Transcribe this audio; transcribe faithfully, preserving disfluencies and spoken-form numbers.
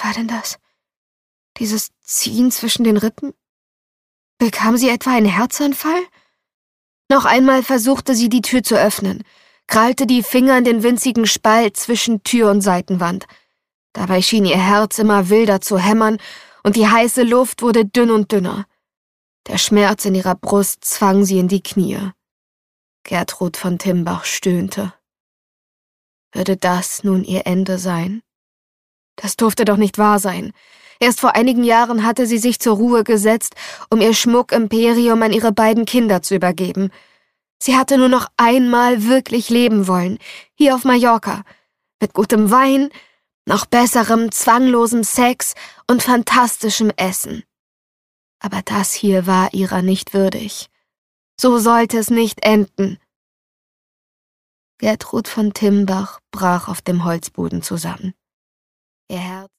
war denn das? Dieses Ziehen zwischen den Rippen? Bekam sie etwa einen Herzanfall? Noch einmal versuchte sie, die Tür zu öffnen, krallte die Finger in den winzigen Spalt zwischen Tür und Seitenwand. Dabei schien ihr Herz immer wilder zu hämmern und die heiße Luft wurde dünn und dünner. Der Schmerz in ihrer Brust zwang sie in die Knie. Gertrud von Timbach stöhnte. Würde das nun ihr Ende sein? Das durfte doch nicht wahr sein. Erst vor einigen Jahren hatte sie sich zur Ruhe gesetzt, um ihr Schmuckimperium an ihre beiden Kinder zu übergeben. Sie hatte nur noch einmal wirklich leben wollen, hier auf Mallorca, mit gutem Wein, noch besserem, zwanglosem Sex und fantastischem Essen. Aber das hier war ihrer nicht würdig. So sollte es nicht enden. Gertrud von Timbach brach auf dem Holzboden zusammen. Ihr Herz